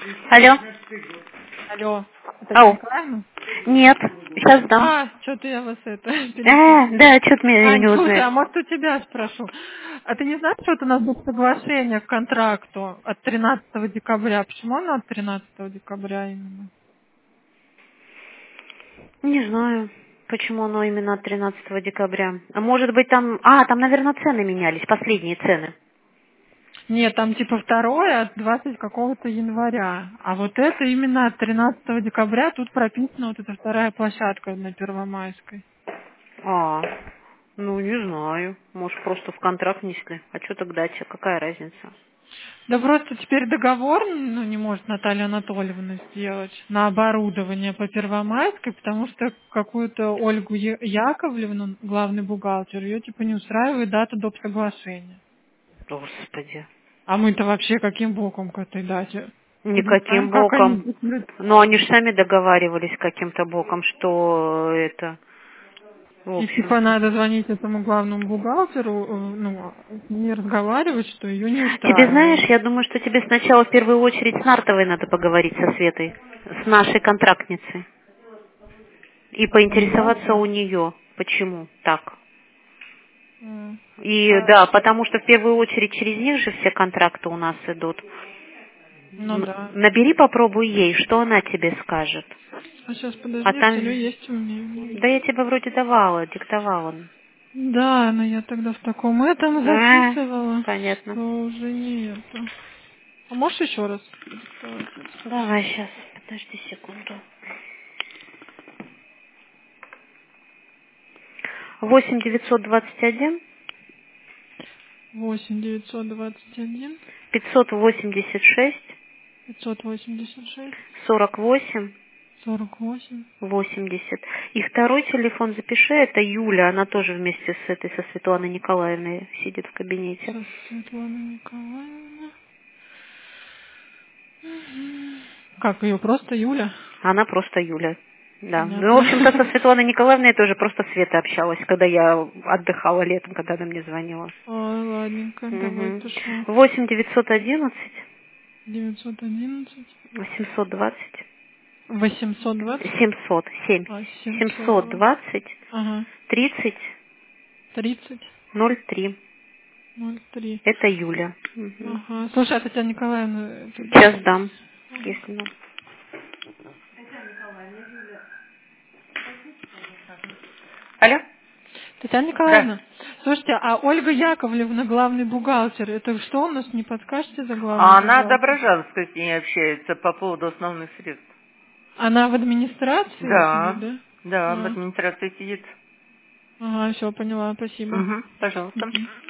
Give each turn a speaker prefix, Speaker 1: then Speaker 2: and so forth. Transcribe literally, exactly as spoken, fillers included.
Speaker 1: Алло.
Speaker 2: Алло. Это
Speaker 1: Ау.
Speaker 2: Николаевна?
Speaker 1: Нет, сейчас дам.
Speaker 2: А, что-то я вас это...
Speaker 1: А, да, что-то меня
Speaker 2: Ань,
Speaker 1: не
Speaker 2: слушай, а
Speaker 1: узнает.
Speaker 2: может у тебя спрошу? А ты не знаешь, что это у нас будет соглашение к контракту от тринадцатого декабря? Почему оно от тринадцатого декабря именно?
Speaker 1: Не знаю, почему оно именно от тринадцатого декабря. А может быть там... А, там, наверное, цены менялись, последние цены.
Speaker 2: Нет, там типа второе от двадцатого какого-то января. А вот это именно от тринадцатого декабря. Тут прописана вот эта вторая площадка на Первомайской.
Speaker 1: А, ну не знаю. Может, просто в контракт внесли. А что тогда тебе? Какая разница?
Speaker 2: Да просто теперь договор, ну, не может Наталья Анатольевна сделать на оборудование по Первомайской, потому что какую-то Ольгу Я- Яковлевну, главный бухгалтер, ее типа не устраивает дата доп. Соглашения.
Speaker 1: Господи.
Speaker 2: А мы-то вообще каким боком к этой дате? Хоть знаем,
Speaker 1: Никаким
Speaker 2: как они
Speaker 1: боком.
Speaker 2: будут.
Speaker 1: Но они же сами договаривались каким-то боком, что это... В
Speaker 2: И
Speaker 1: общем.
Speaker 2: типа надо звонить этому главному бухгалтеру, э, ну, с ней разговаривать, что ее не
Speaker 1: Тебе знаешь,
Speaker 2: устраивает.
Speaker 1: я думаю, что тебе сначала в первую очередь с Нартовой надо поговорить со Светой, с нашей контрактницей, и поинтересоваться
Speaker 2: Понятно.
Speaker 1: у нее, почему так.
Speaker 2: М.
Speaker 1: И
Speaker 2: А,
Speaker 1: да, потому что в первую очередь через них же все контракты у нас идут.
Speaker 2: ну
Speaker 1: Н-
Speaker 2: да.
Speaker 1: Набери, попробуй ей, что она тебе скажет.
Speaker 2: А сейчас
Speaker 1: А
Speaker 2: подожди, в
Speaker 1: там,
Speaker 2: теле есть у меня.
Speaker 1: да я тебе вроде давала, диктовала.
Speaker 2: Да, но я тогда в таком этом
Speaker 1: А,
Speaker 2: записывала,
Speaker 1: понятно.
Speaker 2: что уже не это. А можешь еще раз продиктовать это?
Speaker 1: Давай сейчас, подожди секунду. Восемь девятьсот двадцать один
Speaker 2: восемь девятьсот двадцать один
Speaker 1: пятьсот восемьдесят шесть
Speaker 2: пятьсот восемьдесят шесть
Speaker 1: сорок восемь
Speaker 2: сорок восемь.
Speaker 1: восемьдесят. И второй телефон запиши, это Юля, она тоже вместе с этой, со Светланой Николаевной сидит в кабинете.
Speaker 2: Сейчас Светлана Николаевна. Мгм. Как ее просто Юля?
Speaker 1: Она просто Юля. Да. Ну, в общем-то, со
Speaker 2: Понятно.
Speaker 1: Светланой Николаевной я тоже просто Света общалась, когда я отдыхала летом, когда она мне звонила.
Speaker 2: Ой, ладненько, давай
Speaker 1: Угу.
Speaker 2: пишу.
Speaker 1: восемь девятьсот одиннадцать
Speaker 2: девятьсот одиннадцать
Speaker 1: восемьсот двадцать
Speaker 2: восемьсот двадцать.
Speaker 1: семьсот семь
Speaker 2: А, семьсот
Speaker 1: семьсот
Speaker 2: двадцать.
Speaker 1: двадцать
Speaker 2: Ага.
Speaker 1: тридцать
Speaker 2: тридцать
Speaker 1: ноль три.
Speaker 2: ноль три.
Speaker 1: Это Юля. Угу.
Speaker 2: Ага. Слушай, а Татьяна Николаевна... это-
Speaker 1: Сейчас дам, если надо. Алло?
Speaker 2: Татьяна
Speaker 3: Да.
Speaker 2: Николаевна, слушайте, а Ольга Яковлевна, главный бухгалтер, это что у нас, не подскажете за главный
Speaker 3: А она
Speaker 2: бухгалтер?
Speaker 3: Доброжанская с ней общается по поводу основных средств.
Speaker 2: Она в администрации сидит,
Speaker 3: Да,
Speaker 2: да?
Speaker 3: да, в
Speaker 2: А,
Speaker 3: администрации сидит.
Speaker 2: ага, все, поняла, спасибо.
Speaker 3: Угу, пожалуйста.
Speaker 2: Мгм.